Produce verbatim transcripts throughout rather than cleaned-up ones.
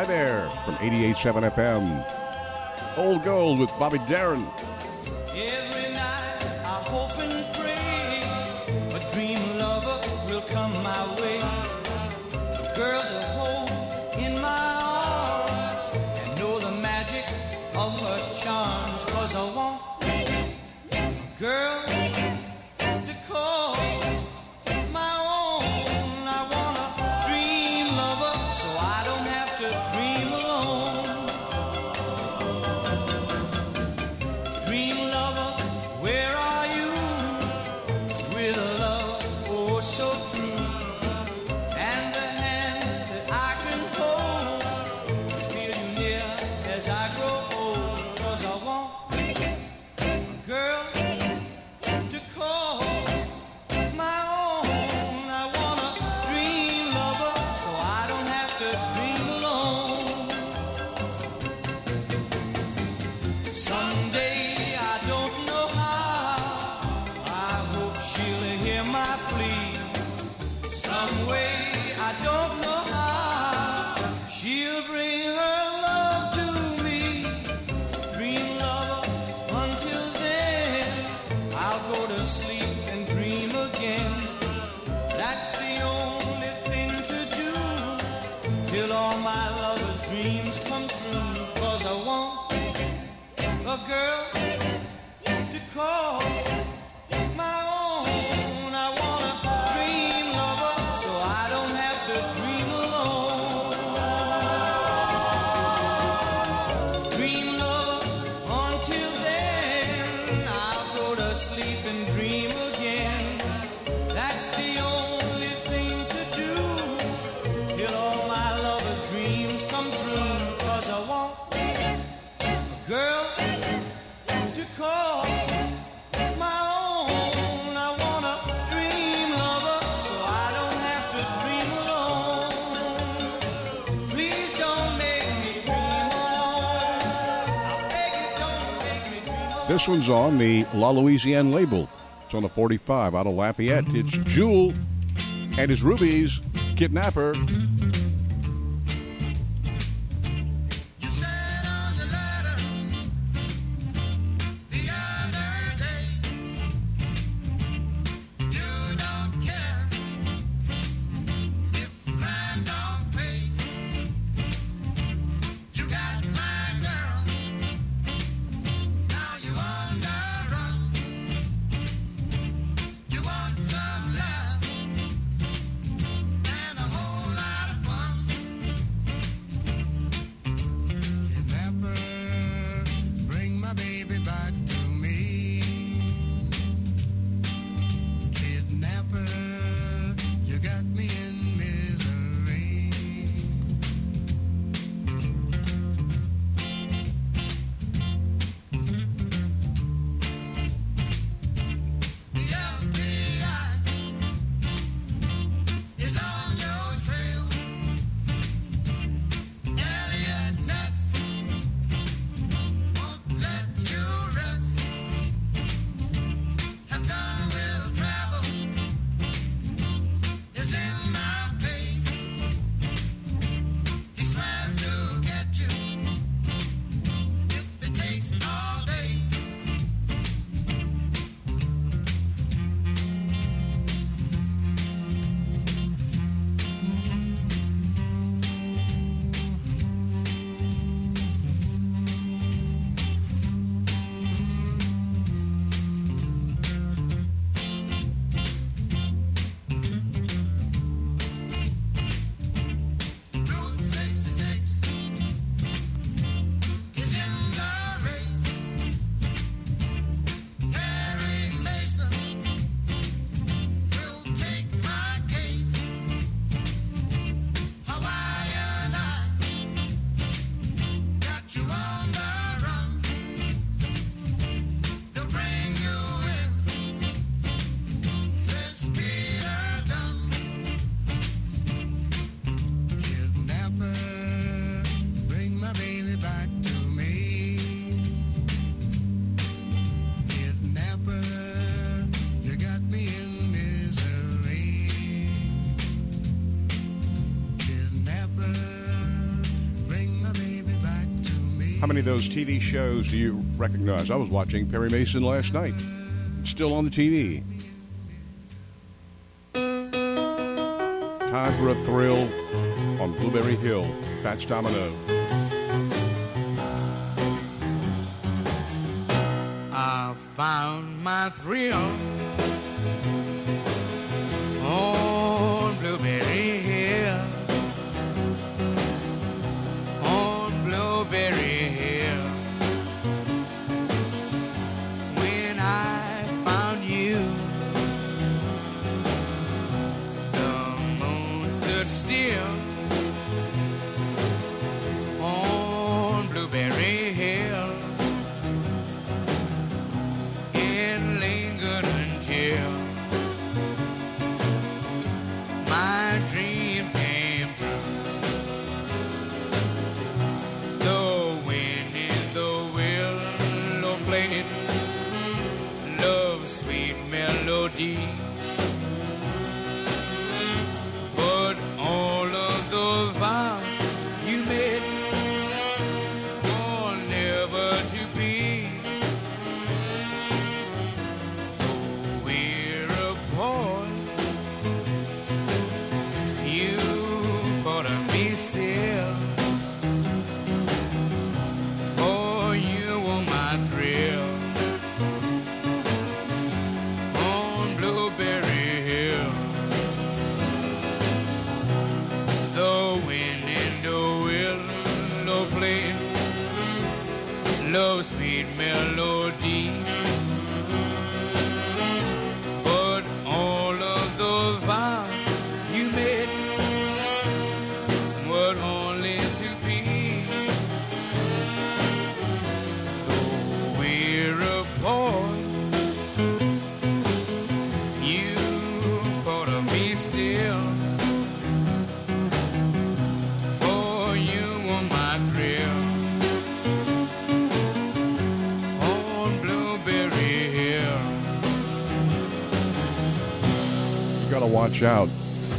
There from eighty-eight point seven F M. Old Gold with Bobby Darin. Every night I hope and pray a dream lover will come my way. A girl to hold in my arms and know the magic of her charms. 'Cause I want a girl to call my own. I want a dream lover so I don't have to dream alone. Dream lover, where are you? With a love oh so true, and the hand that I can hold to feel you near as I grow old. 'Cause I want a girl to call my own. I want a dream lover so I don't have to dream alone. Someday I don't know how, I hope she'll hear my plea. Some way I don't know how, she'll bring her love to me. Dream lover, until then I'll go to sleep and dream again. That's the only thing to do till all my lover's dreams come true. 'Cause I want a girl to call my own. I want a dream lover so I don't have to dream alone. Dream lover, until then I'll go to sleep and dream again. That's the only thing to do till all my lover's dreams come true. 'Cause I want a girl to call my own. I want a dream lover so I don't have to dream alone. Please don't make me dream alone. I beg you, don't make me dream alone. This one's on the La Louisiane label. It's on the forty-five out of Lafayette. It's Jewel and his Rubies, Kidnapper. You said on the letter the other day you don't care if crime don't pay. You got my girl, now you on the run. You want some love and a whole lot of How many of those T V shows do you recognize? I was watching Perry Mason last night. It's still on the T V. Time for a thrill on Blueberry Hill. Fats Domino. I found my thrill on Blueberry Hill, on Blueberry Hill. When I found you, the moon stood still on Blueberry Hill. It lingered until my dream came true. The wind in the willow played love's sweet melody, but all of those vows you made were never to be. So we're apart. You thought of me still, for you were my thrill on Blueberry Hill. The wind in the willow played love's sweet melody, but all of those vows you made were only to be. So we're apart. You thought of me still, for you were my thrill on Blueberry Hill. You got to watch out.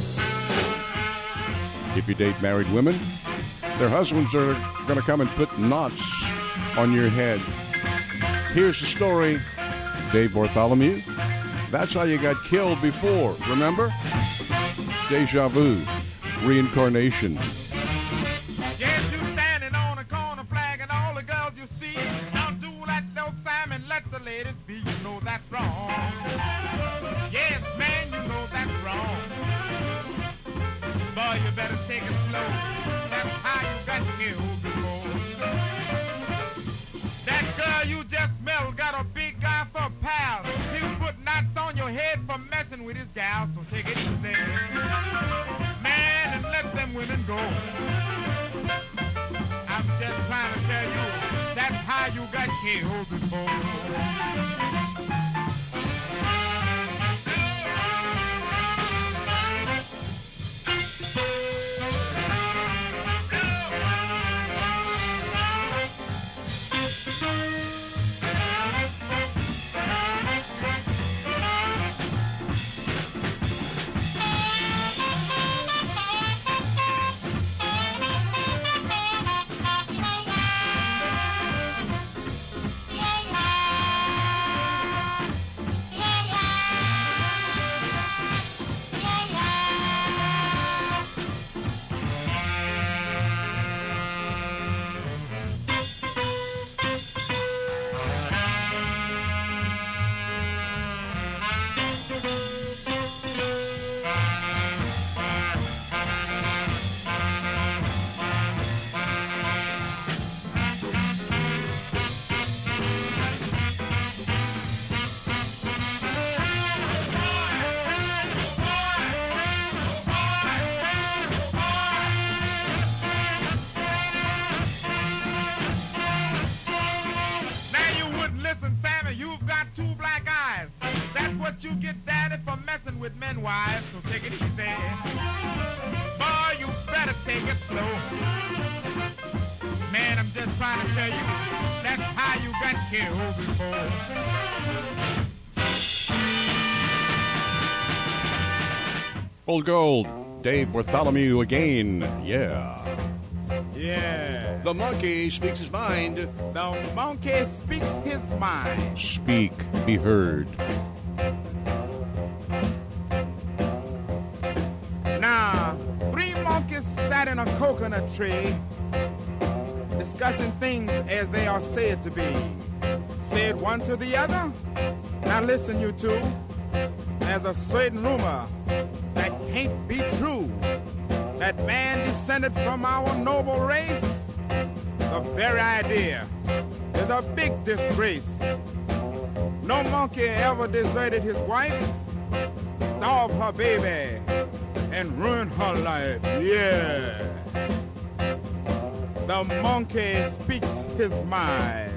If you date married women, their husbands are going to come and put knots on your head. Here's the story, Dave Bartholomew. That's how you got killed before, remember? Deja vu, reincarnation. Yes, you standing on a corner flagging all the girls you see. Don't do that, no Simon, let the ladies be. You know that's wrong. Yes, man, you know that's wrong. Boy, you better take it slow. That's how you got killed before. That girl you just met got a big guy for a pal. He'll put knots on your head for messing with his gal, so take it easy. Man, and let them women go. I'm just trying to tell you, that's how you got killed before. You get daddy for messing with men wives, so take it easy. Boy, you better take it slow. Man, I'm just trying to tell you, that's how you got killed before. Old Gold, Dave Bartholomew again. Yeah. Yeah. The monkey speaks his mind. The monkey speaks his mind. Speak, be heard. Now, three monkeys sat in a coconut tree, discussing things as they are said to be. Said one to the other, now listen you two, there's a certain rumor that can't be true, that man descended from our noble race. The very idea is a big disgrace. No monkey ever deserted his wife, starved her baby, and ruined her life. Yeah. The monkey speaks his mind.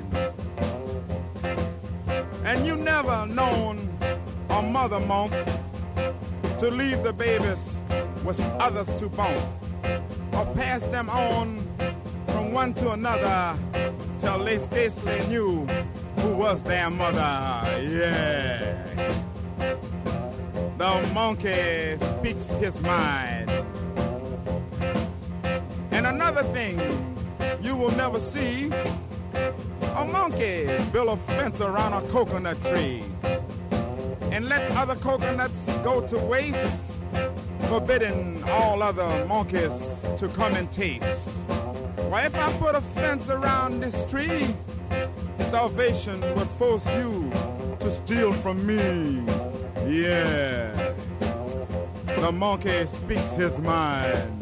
And you never known a mother monk to leave the babies with others to bone, or pass them on from one to another till they scarcely knew who was their mother. Yeah. The monkey speaks his mind. And another thing you will never see, a monkey build a fence around a coconut tree and let other coconuts go to waste, forbidding all other monkeys to come and taste. Why, if I put a fence around this tree, starvation would force you to steal from me. Yeah, the monkey speaks his mind.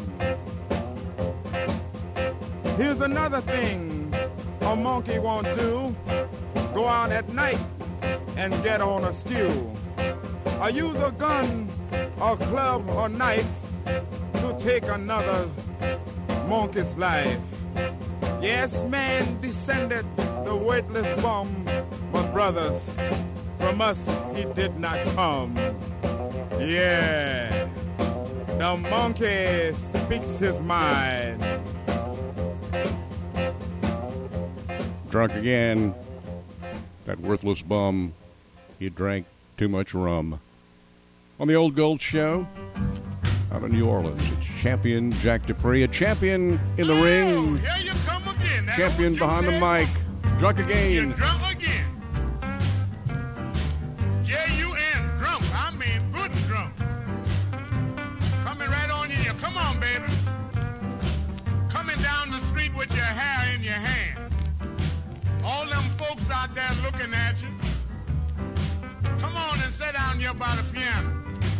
Here's another thing a monkey won't do: go out at night and get on a stew, or use a gun or club or knife to take another monkey's life. Yes, man descended the weightless bum, but brothers, from us he did not come. Yeah, the monkey speaks his mind. Drunk again. That worthless bum. He drank too much rum. On the Old Gold Show, out of New Orleans, it's champion Jack Dupree, a champion in the Oh, ring, here you come again. That champion old behind the Juke mic, drunk You're again. drunk again. J U N, drunk. I mean good and drunk. Coming right on in you. Come on, baby. Coming down the street with your hair in your hand. All them folks out there looking at you. Come on and sit down here by the piano.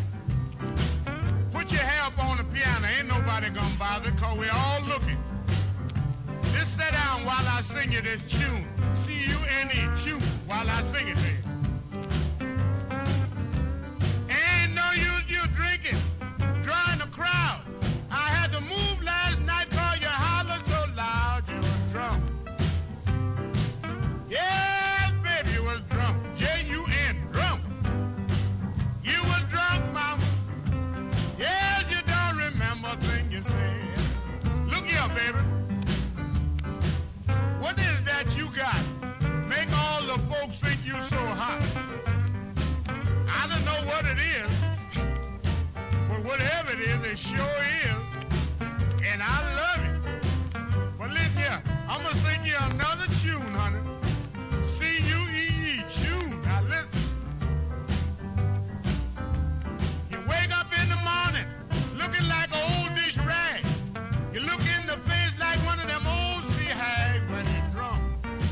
Put your hair up on the piano. Ain't nobody gonna bother, cause we're all looking. Just sit down while I sing you this tune. C U N E, tune, while I sing it to you. Ain't no use you drinking, drawing the crowd. I had to move last night cause you hollered so loud you were drunk. Yes, baby, you was drunk. J U N, drunk. You was drunk, mama. Yes, you don't remember a thing you said. Look here, baby. What is that you got? Make all the folks think you so hot. I don't know what it is, but whatever it is, it sure is. And I love it. But listen here, I'm gonna sing you another tune, honey. C U E E, tune. Now listen. You wake up in the morning looking like an old dish rag. You look in the face like one of them old sea hags when you're drunk.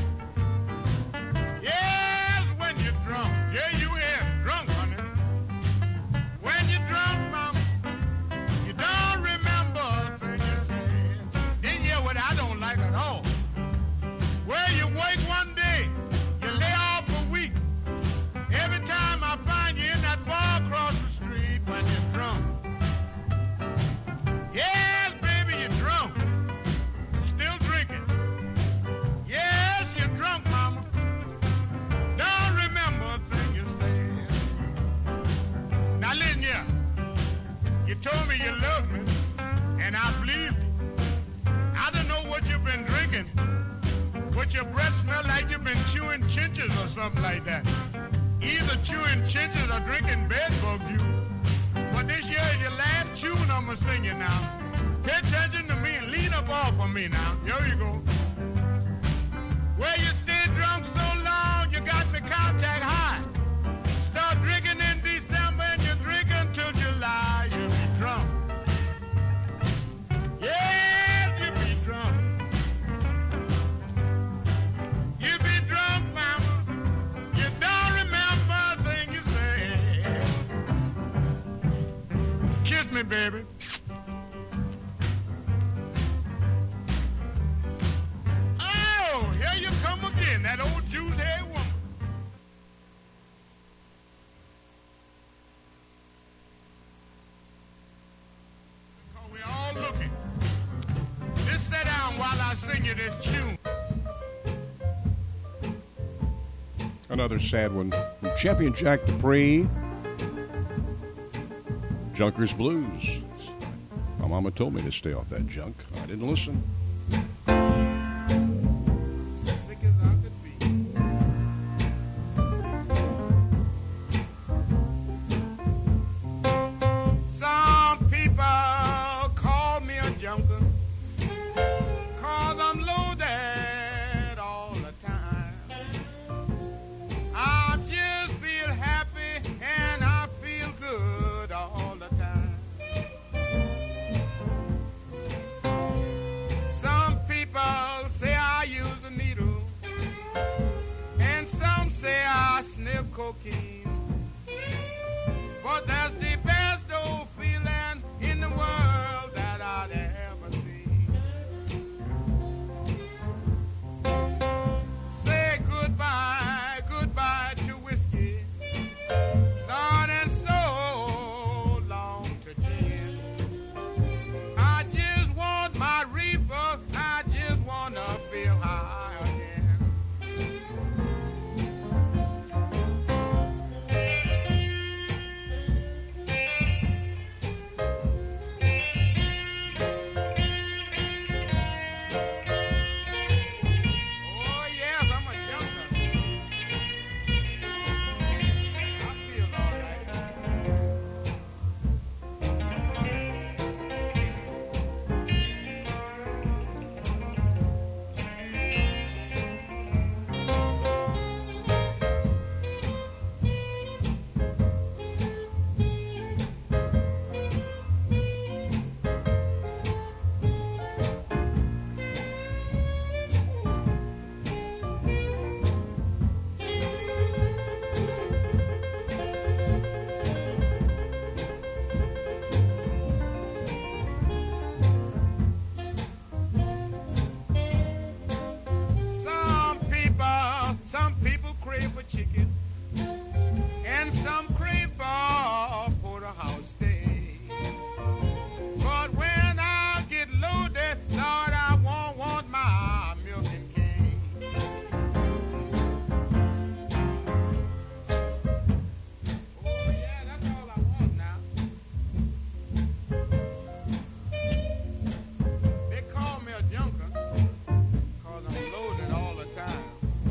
Yes, when you're drunk. Yeah, you is drunk, honey. When you're drunk, mama, you don't remember a thing you said. Then yeah, what I don't like at all. Where you wake one day, you lay off a week. Every time I find you in that bar across the street when you're drunk. Yes, baby, you're drunk. Still drinking. Yes, you're drunk, mama. Don't remember a thing you said. Now listen here. You told me you loved me, and I believed you. I don't know what you've been drinking, but your breath smell like you've been chewing chinches or something like that. Either chewing chinches or drinking bedbug juice. But this year is your last tune I'm gonna sing you now. Pay attention to me and lean up off of me now. Here you go. Well, you stay drunk so long, you got me contact high. Start drinking in December and you drink until July. You'll be drunk. Yes, you'll be drunk. You'll be drunk, mama. You don't remember a thing you said. Kiss me, baby. Oh, here you come again, that old Jew's head woman. Because we're all looking. Just sit down while I sing you this tune. Another sad one from Champion Jack Dupree. Junker's Blues. My mama told me to stay off that junk. I didn't listen. Sick as I could be. Some people call me a junker, 'cause I'm loaded all the time. I just feel happy and I feel good all the time. Some people say I use a needle, and some say I sniff cocaine. But that's the best old feeling in the world that I'd ever seen. Say goodbye, goodbye to whiskey, Lord, and so long to gin. I just want my reefer, I just want to feel high again. Oh, yes, I'm a junker. I feel all right. Some people, some people crave for chicken, and some crave for porterhouse steak. But when I get loaded, Lord, I won't want my milk and cake. Oh yeah, that's all I want now. They call me a junker, 'cause I'm loaded all the time.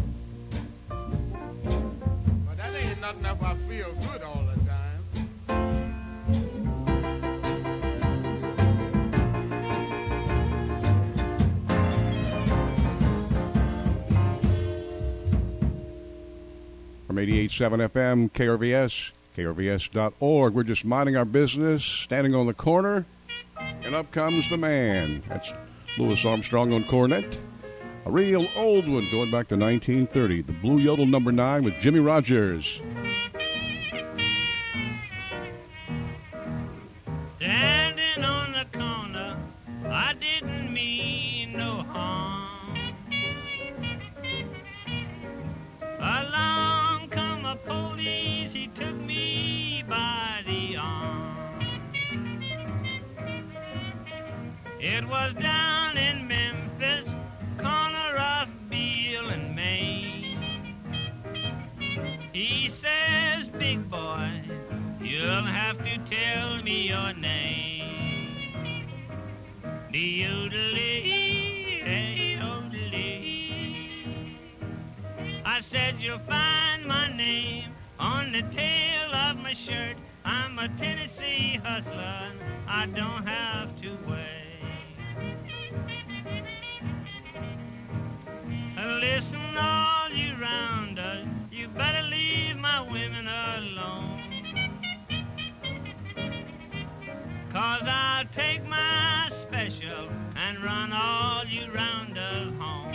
But that ain't nothing if I feel good all the time. From eighty-eight point seven F M, K R V S, K R V S dot org. We're just minding our business, standing on the corner, and up comes the man. That's Louis Armstrong on cornet. A real old one going back to nineteen thirty. The Blue Yodel number nine with Jimmy Rogers. Standing on the corner, I didn't mean no harm. Along come a police, he took me by the arm. It was down in Memphis, corner of Beale and Main. He says, big boy, you'll have to tell me your name. De-oodle-ee, hey-oodle-ee. I said you'll find my name on the tail of my shirt. I'm a Tennessee hustler, I don't have to wait. listen, all you rounders, you better leave my women alone. 'Cause I'll take my special and run all you rounders home.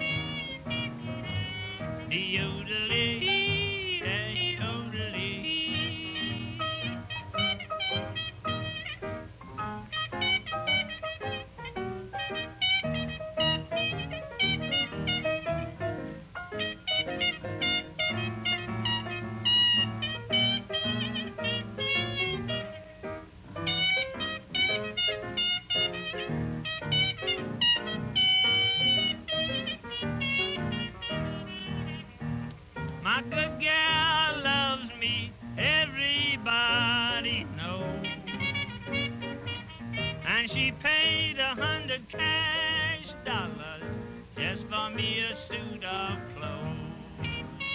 De-yodelee, de-yodelee. My good gal loves me, everybody knows. And she paid a hundred cash dollars just for me a suit of clothes.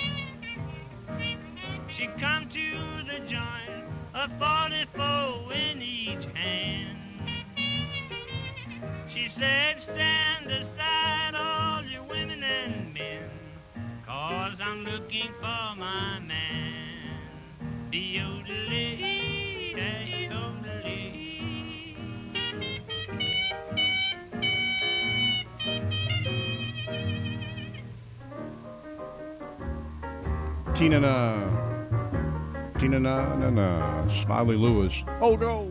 She come to the joint, a forty-four in each hand. She said, stand aside, all you women and men, 'cause I'm looking for my man. De-yodelee, de-yodelee. Tina na. Tina na na na. Smiley Lewis. Oh, go.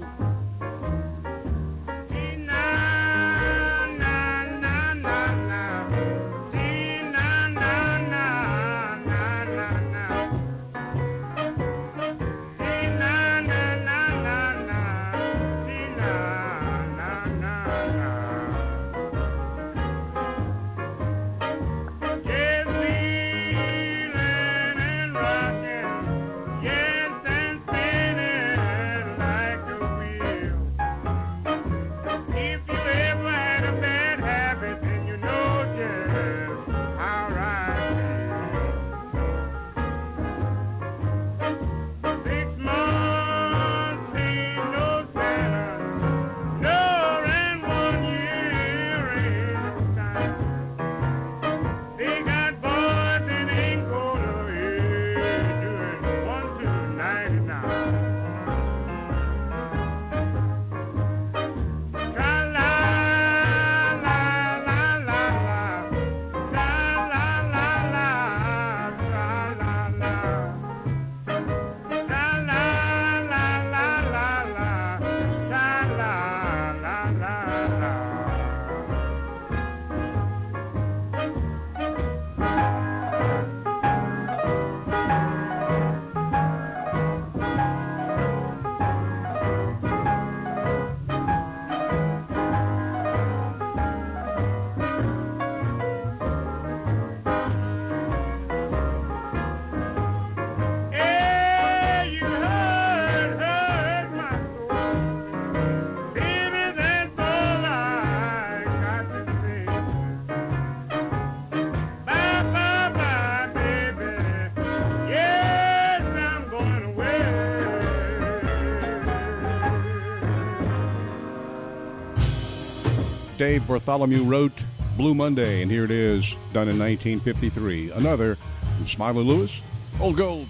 Dave Bartholomew wrote Blue Monday, and here it is, done in nineteen fifty-three. Another from Smiley Lewis, Old Gold.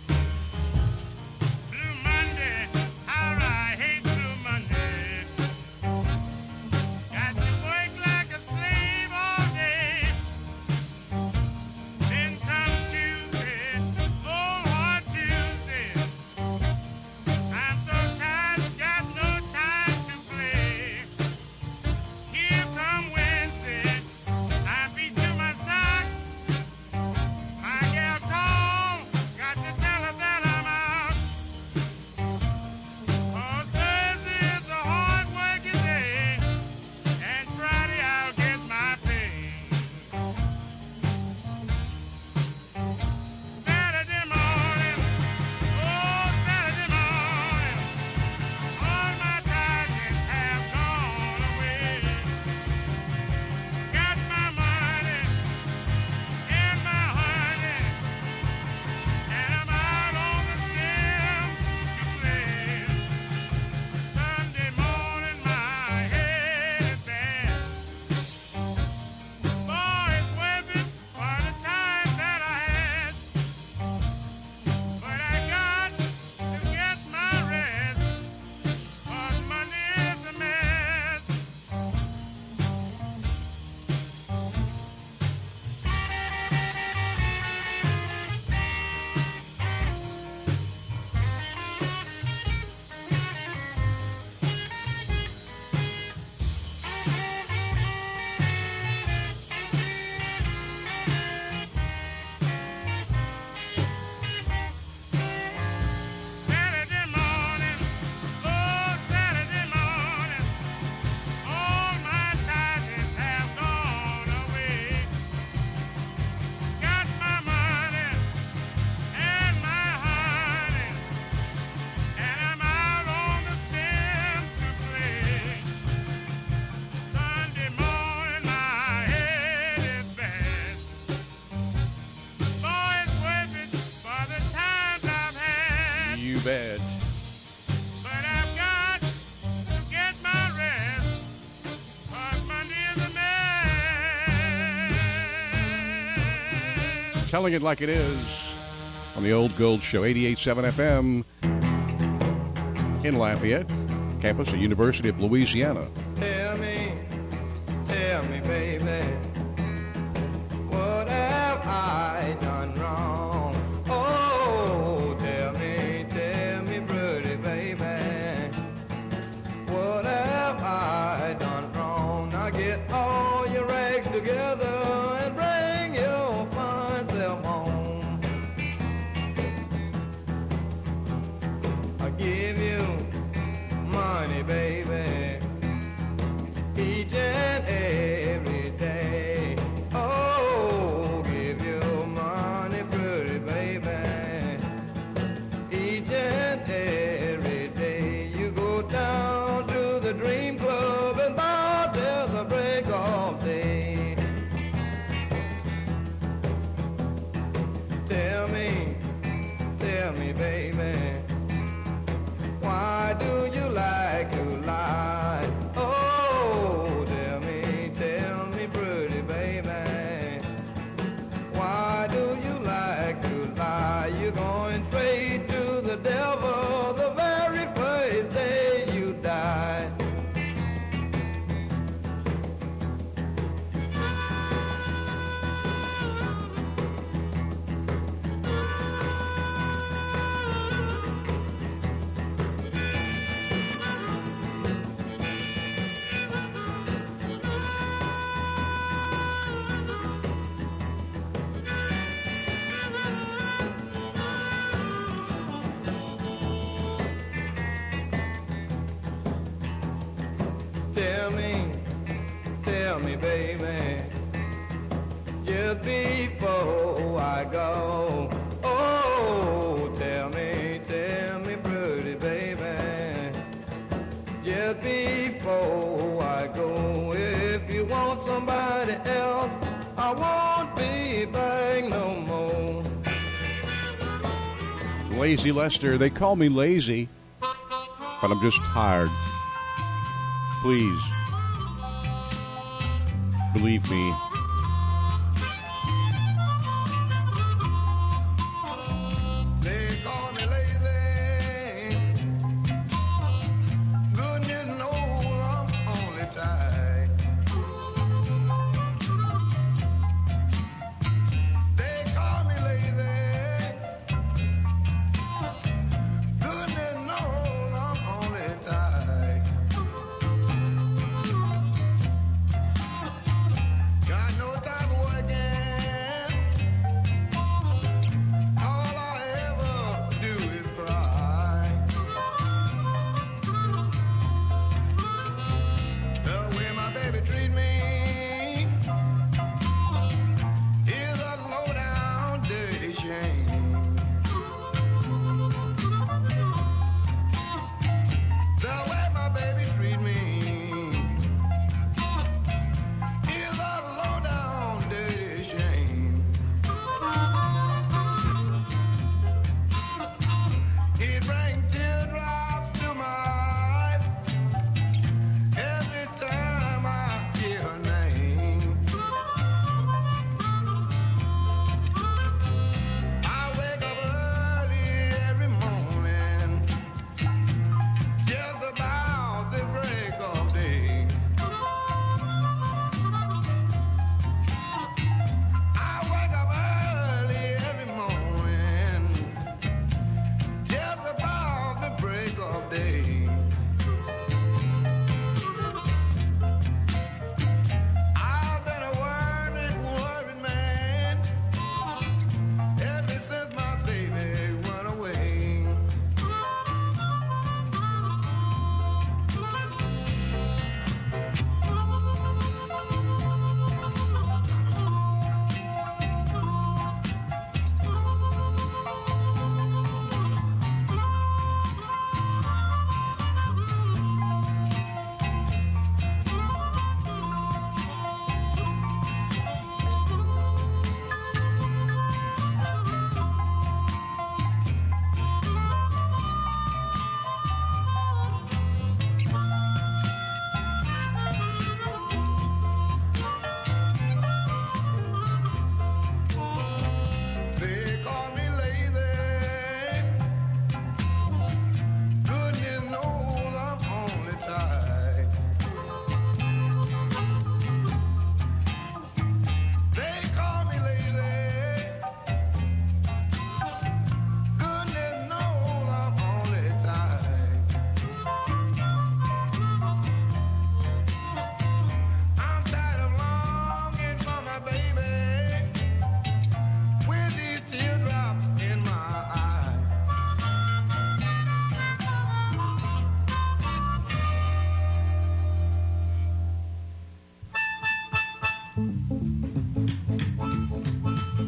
Blue Monday, how I hate Blue Monday. Got to work like a slave all day. Then comes Tuesday, oh, hard Tuesday. I'm so tired, got no time to play. Here come Wednesday, I beat to my socks. My gal called, got to tell her Telling it like it is on the Old Gold Show, eighty-eight point seven F M in Lafayette, campus of University of Louisiana. Tell me, tell me, baby, what have I done wrong? Oh, tell me, tell me, pretty baby, what have I done wrong? Now get all your rags together and bring your fine self home. I'll give you money, baby, each and every day. Oh, give you money, pretty baby, each and every day. You go down to the Dream Club and bow till the break of day. Tell me, tell me, baby, why do you like to lie? Oh, tell me, tell me, pretty baby, why do you like to lie? You're going straight to the devil the very first day you die. Tell me, tell me, baby, just before I go. Oh, tell me, tell me, pretty baby, just before I go. If you want somebody else, I won't be back no more. Lazy Lester. They call me lazy, but I'm just tired. Please, believe me. They call me lazy. Goodness knows I'm only tired. They call me lazy. Goodness knows I'm only tired. Got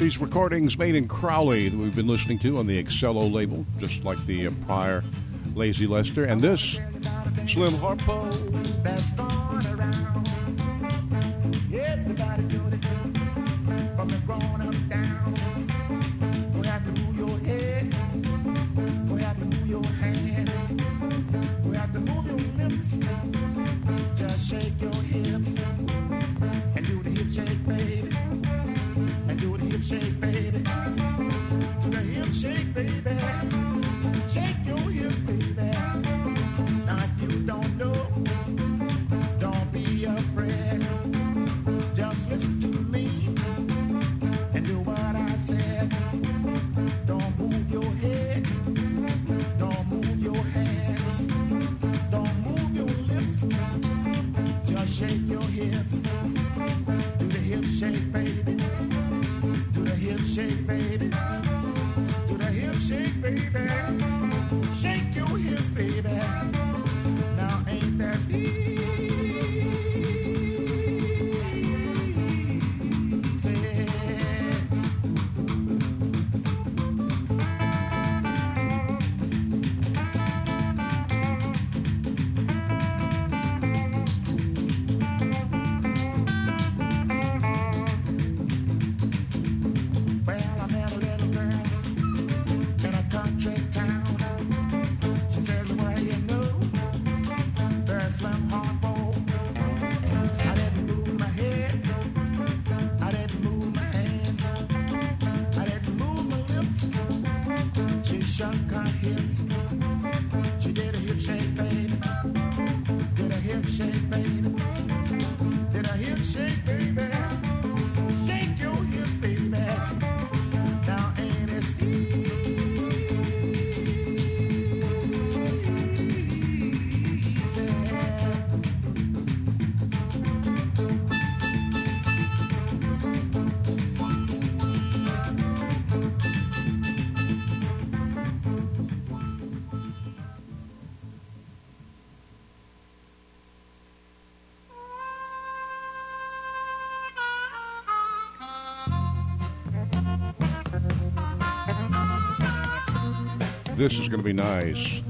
These recordings made in Crowley that we've been listening to on the Excello label, just like the uh, prior Lazy Lester. And this, Slim Harpo. That's going around. Everybody doing it. From the grown-ups down. We have to move your head. We have to move your hands. We have to move your lips. Just shake your hips. And do the hip shake, baby. And do the hip shake, baby. Do the hip shake, baby. Shake your hips, baby. Now if you don't know, don't be afraid. Just listen to me and do what I said. Don't move your head. Don't move your hands. Don't move your lips. Just shake your hips. Do the hip shake, baby. Do the hip shake, baby. Do the hip shake, baby. Shake your hips, baby. Now ain't that easy? Shook her hips. She did a hip shake, baby. Did a hip shake, baby. Did a hip shake, baby. Shake your hips, baby. Now ain't it easy? This is going to be nice.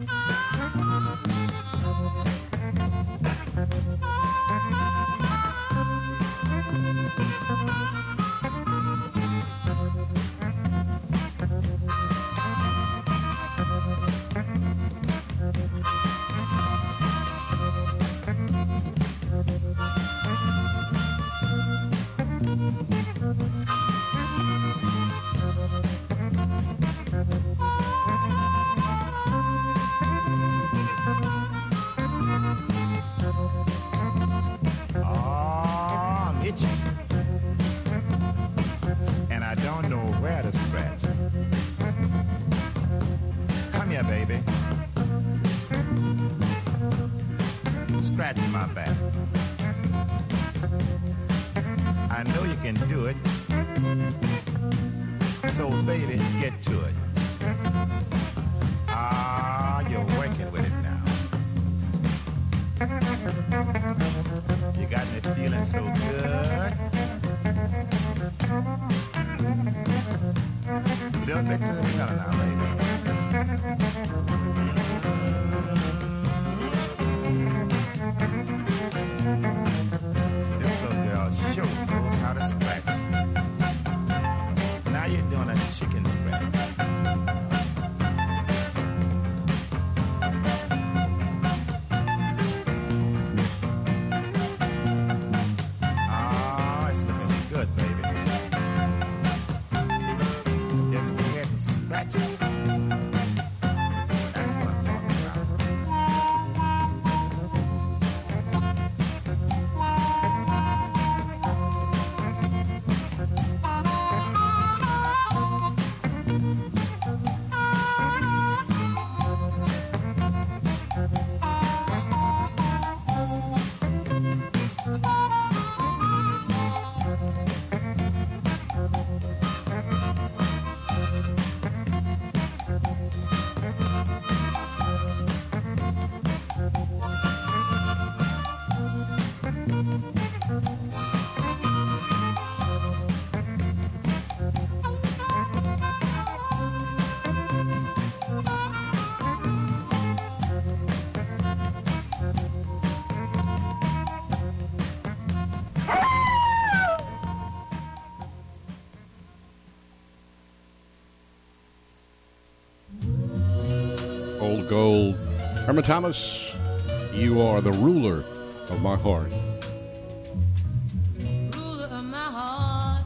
Gold. Irma Thomas, you are the ruler of my heart. Ruler of my heart,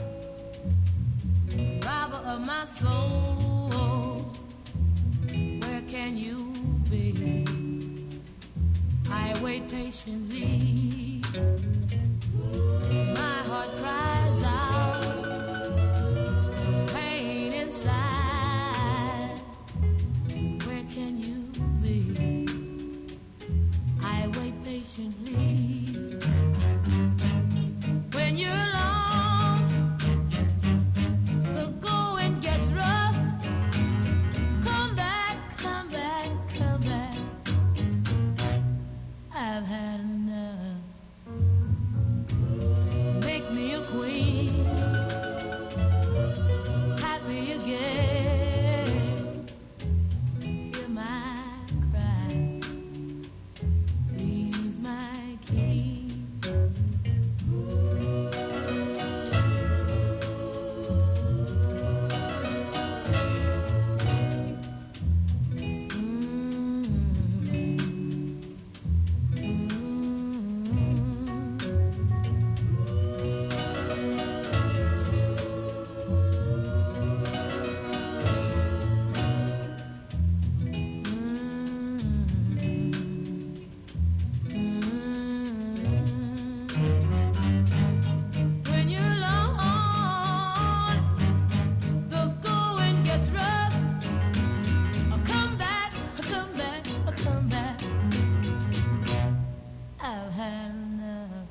robber of my soul, where can you be? I wait patiently. My heart cries out, pain inside. Where can you be? I wait patiently. When you're alone, the going gets rough. Come back, come back, come back. I've had enough. Make me a queen, happy again. Hear my cry, please, my king. When you're alone, the going gets rough. I'll come back, I'll come back, I'll come back. I've had enough.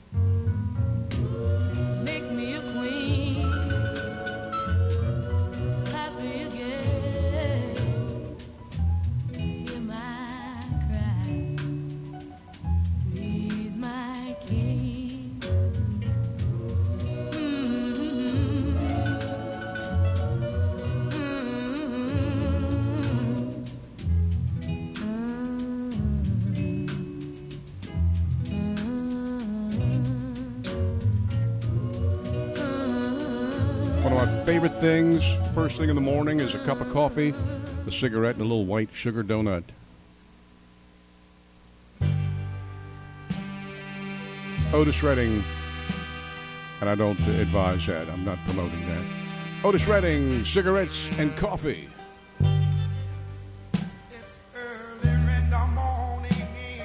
Make me a queen, happy again. Hear my cry, please, my king. One of my favorite things, first thing in the morning, is a cup of coffee, a cigarette, and a little white sugar donut. Otis Redding, and I don't advise that. I'm not promoting that. Otis Redding, cigarettes and coffee. It's early in the morning,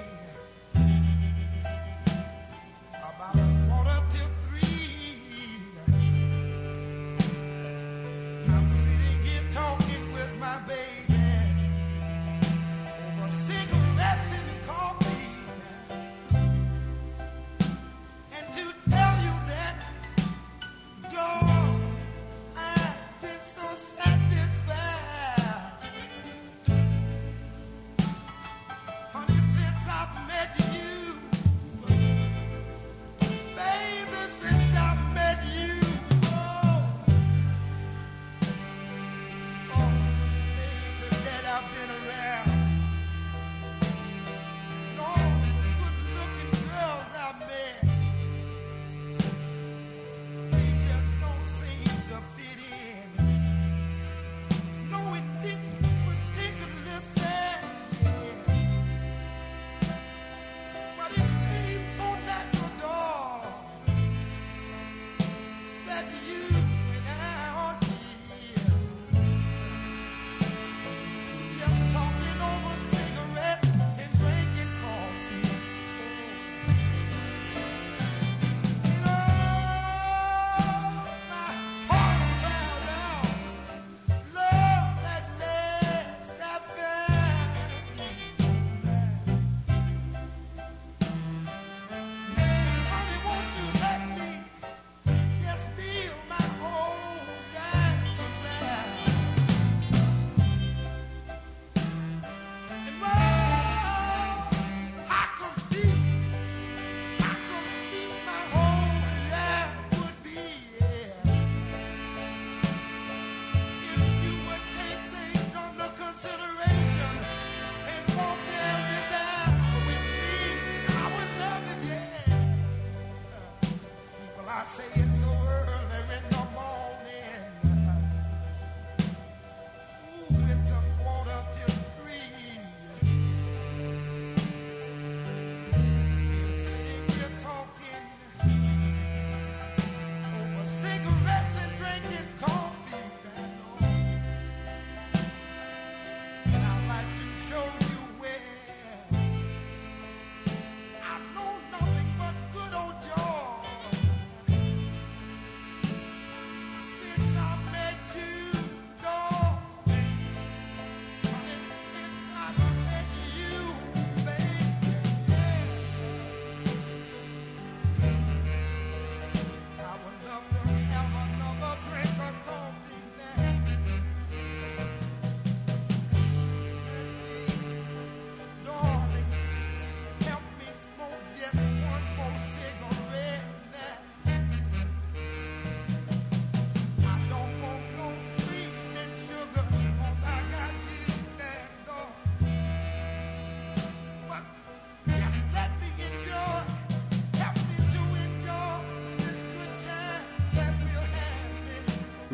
about a quarter till three. I'm sitting here talking with my baby over cigarettes and coffee. And to tell you that, girl, I've been so satisfied.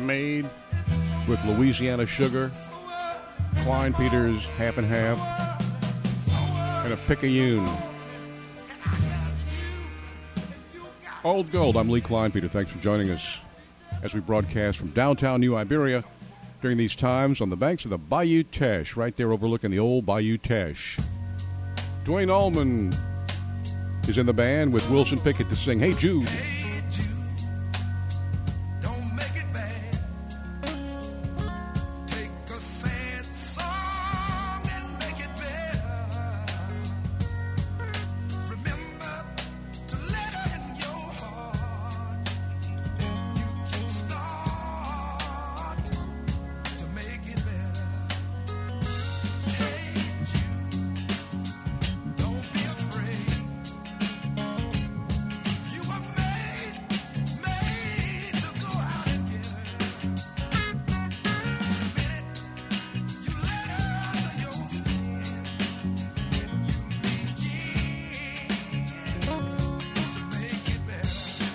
made with Louisiana sugar, Klein Peters half and half, and a picayune. Old Gold, I'm Lee Klein Peter. Thanks for joining us as we broadcast from downtown New Iberia during these times on the banks of the Bayou Teche, right there overlooking the old Bayou Teche. Dwayne Allman is in the band with Wilson Pickett to sing Hey Jude. Hey Jude, don't make it bad. Take a sad song and make it better. Remember to let her in your heart. Then you can start to make it better. Hey Jude, don't be afraid. You were made, made to go out and get her. The minute you let her under your skin, then you begin to make it better.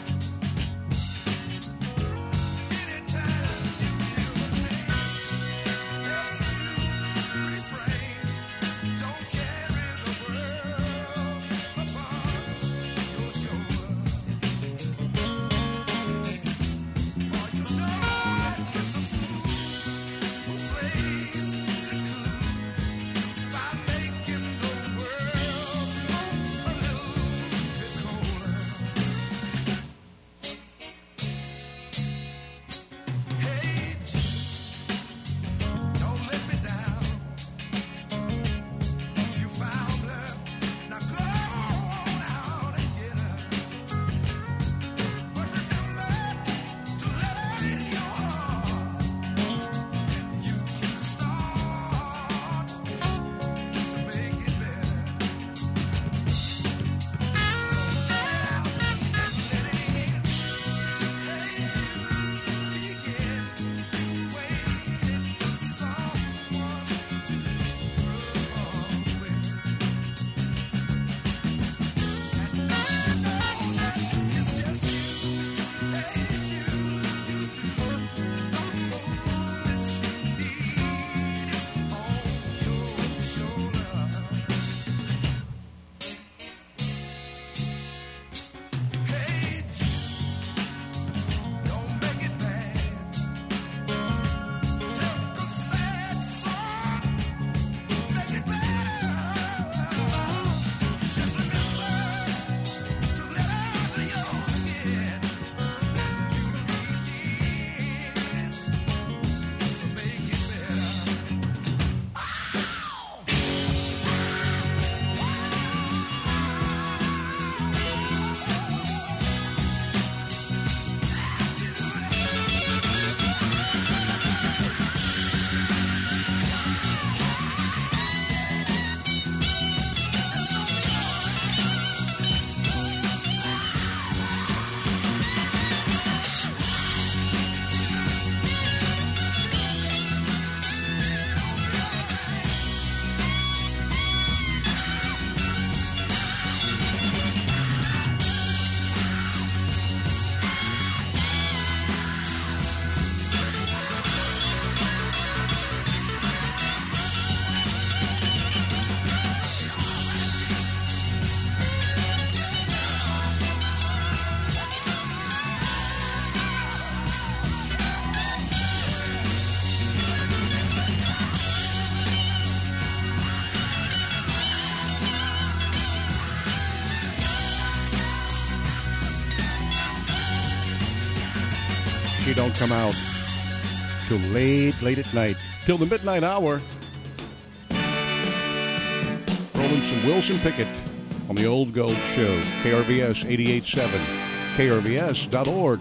Anytime you feel the pain, hey Jude, refrain. Don't carry the world upon your shoulder. For you know that it's a fool who plays it cool by making the world a little bit colder. Hey Jude, don't let me down. You found her, now go on out and get her. But remember to let her in your heart, then you can start to make it better. So get out and let it in. Hey Jude, begin. You waited for someone to grow with. And don't you know that it's just you? Hey Jude, you do. The moment you need is on your shoulder. Hey Jude, don't make it bad. Take a sad song, make it better. Just remember to let her under your skin, then you begin to make it better. She don't come out till late, late at night, till the midnight hour. Rolling some Wilson Pickett on the Old Gold Show, K R V S eighty-eight point seven, K R V S dot org.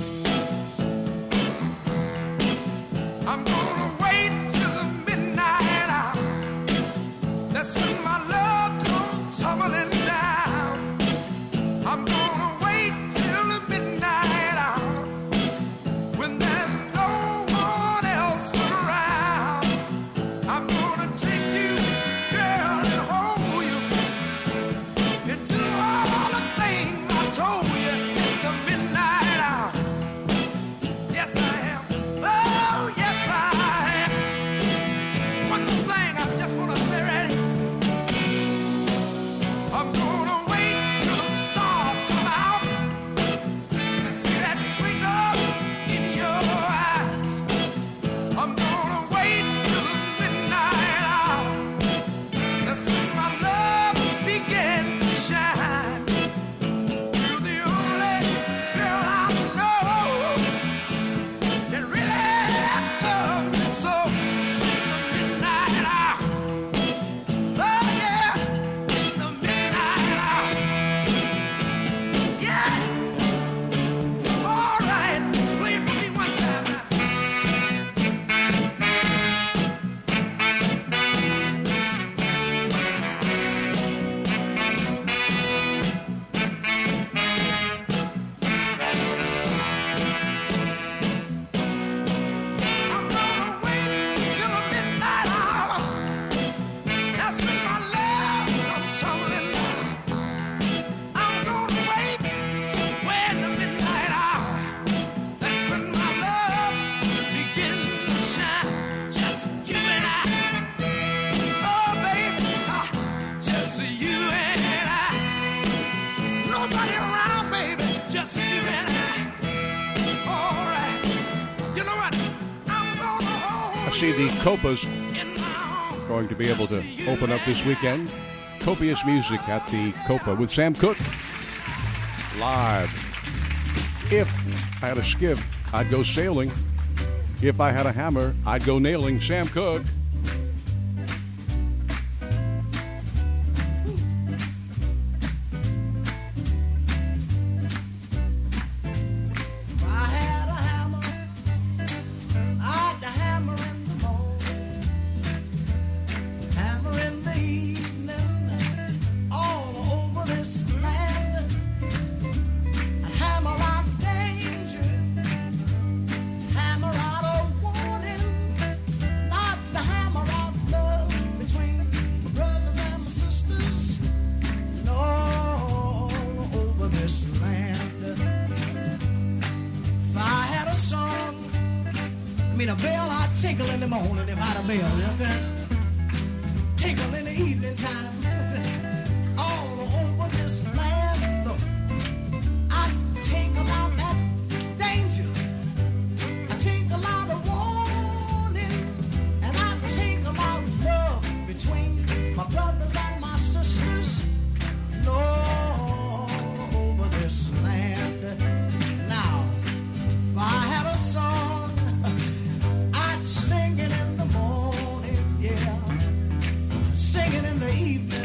I'm gonna wait till the midnight hour. That's when my love comes tumbling down. I'm gonna wait till the midnight hour, when there's no one else around. I'm gonna take you, girl, and hold you, and do all the things I told you in the midnight hour. Yes, I am. nobody around, baby, just you and I. All right. You know what? I'm gonna hold I see the Copas in my arms. going to be able to open up this weekend. Copious music at the Copa with Sam Cooke live. If I had a skiff, I'd go sailing. If I had a hammer, I'd go nailing. Sam Cooke. If I had a hammer, I'd hammer in the morning, hammer in the evening, all over this land. I'd hammer out danger, hammer out a warning, not the hammer out love between my brothers and my sisters, and all over this land. If I had a song, I mean a bell I'd tinkle in the morning if I had a bell, you understand? Tinkle in the evening time, listen, all over this land. Look, I'd tinkle out that danger, I tinkle out a warning, and I tinkle out love between my brothers and my sisters, and all over this land. Now, if I had a song, I'd sing it in the morning, yeah, sing it in the evening.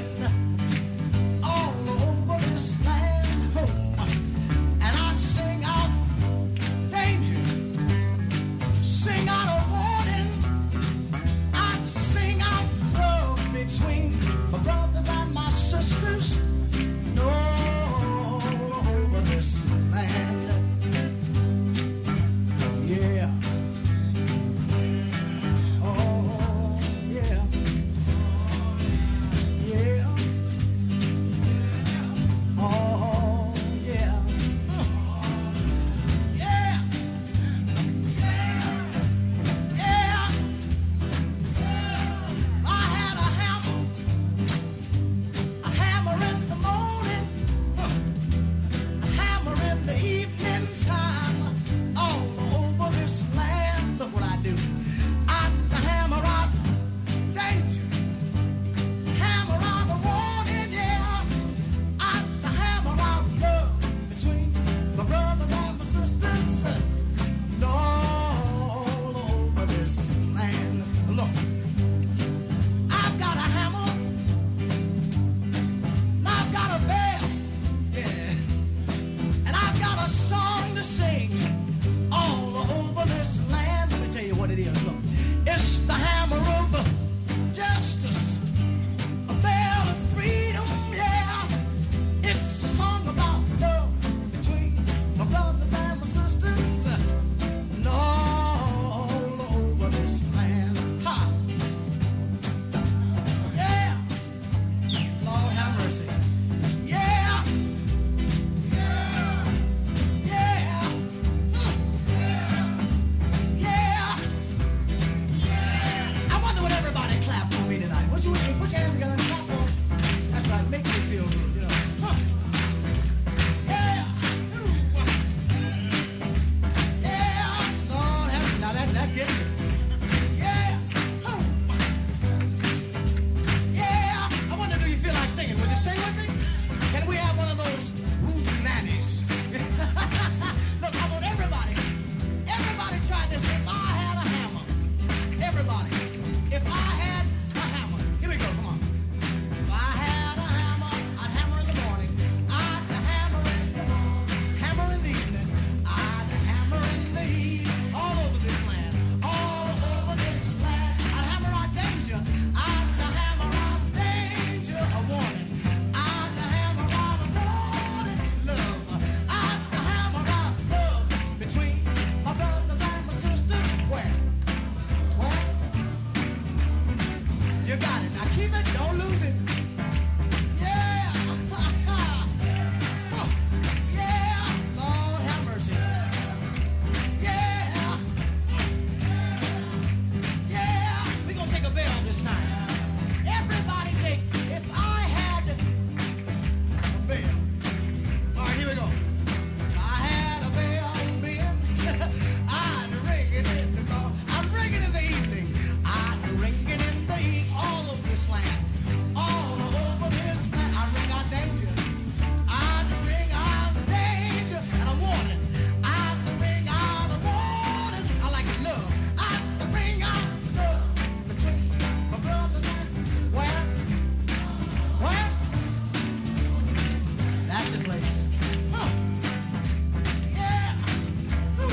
That's the place. Huh. Yeah. Woo.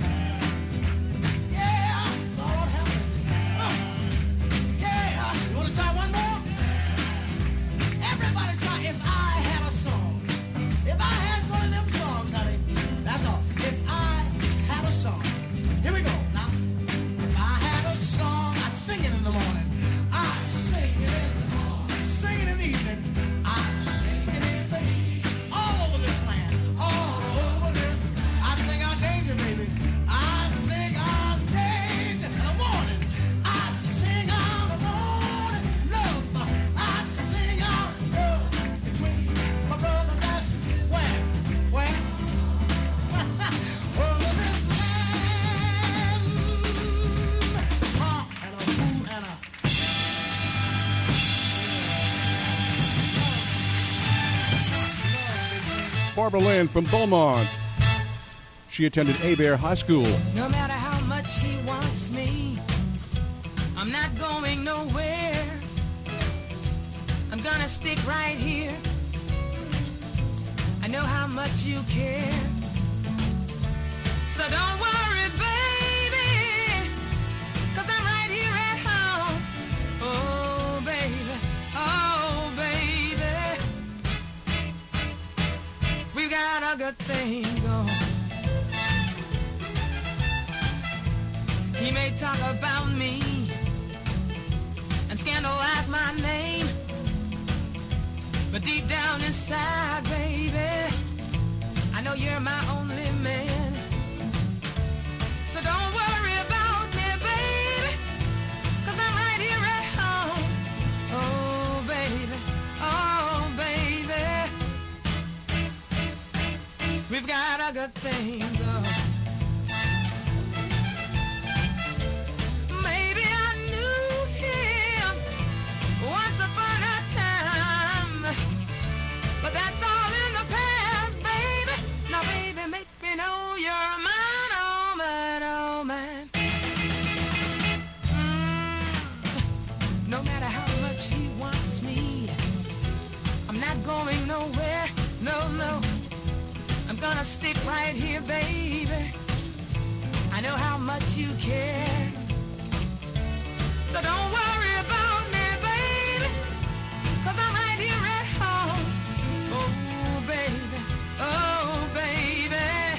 Yeah. Lord have mercy. Huh. Yeah. You want to try one more? Everybody try If I Had a Song. If I had one of them songs, honey. That's all. If I had a song. Here we go. Now, if I had a song, I'd sing it in the morning. I'd sing it in the morning. Sing it in the evening. I'd sing it in the evening. All over this land. All over this. I'd sing our danger, baby. I'd sing our danger in the morning. I'd sing our morning love. I'd sing our love between my brothers. That's where, where? Over this land. Ah, and a boo and a. Barbara Lynn from Beaumont. She attended Abear High School. No matter how much he wants me, I'm not going nowhere. I'm gonna stick right here. I know how much you care. So don't worry, baby, 'cause I'm right here at home. Oh, baby, oh, baby, we got a good thing going. He may talk about me and scandalize my name, but deep down inside, baby, I know you're my only man. So don't worry about me, baby, 'cause I'm right here at home. Oh, baby, oh, baby, we've got a good thing going. Maybe I knew him once upon a time, but that's all in the past, baby. Now, baby, make me know you're mine, oh, mine, oh, mine. Mm, no matter how much he wants me, I'm not going nowhere, no, no. I'm gonna stick right here, baby. I know how much you care. So don't worry about me, baby, 'cause I'm right here at home. Oh, baby, oh, baby,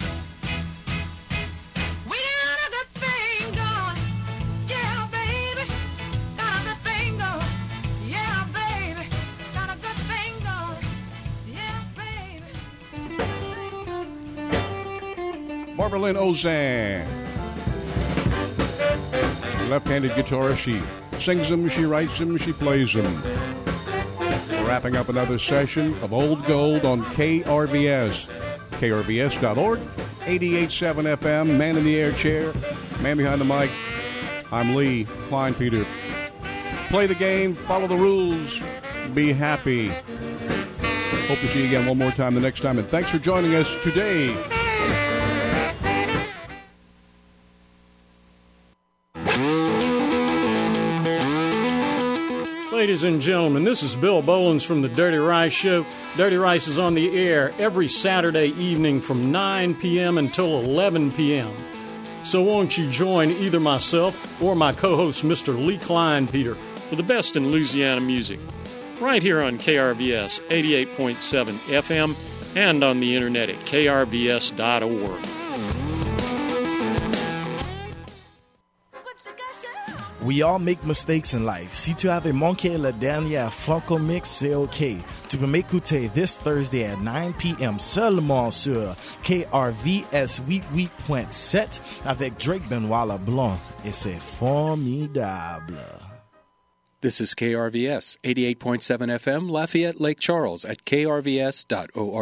we got a good thing going. Yeah, baby, got a good thing going. Yeah, baby, got a good thing going. Yeah, baby. Barbara Lynn Ozan. Left-handed guitarist. She sings them, she writes them, she plays them. We're wrapping up another session of Old Gold on K R V S. K R V S dot org, eighty-eight point seven F M, man in the air chair, man behind the mic. I'm Lee Klein-Peter. Play the game, follow the rules, be happy. Hope to see you again one more time the next time, and thanks for joining us today. Ladies and gentlemen, this is Bill Bolins from the Dirty Rice Show. Dirty Rice is on the air every Saturday evening from nine p.m. until eleven p.m. So won't you join either myself or my co-host, Mister Lee Klein-Peter, for the best in Louisiana music, right here on K R V S eighty-eight point seven F M and on the internet at K R V S dot org. We all make mistakes in life. Si tu avais manqué la dernière Franco Mix, c'est OK. Tu peux m'écouter this Thursday at nine p.m. seulement sur K R V S eighty-eight point seven avec Drake Benoit LeBlanc. Et c'est formidable. This is K R V S eighty-eight point seven F M, Lafayette, Lake Charles at K R V S dot org.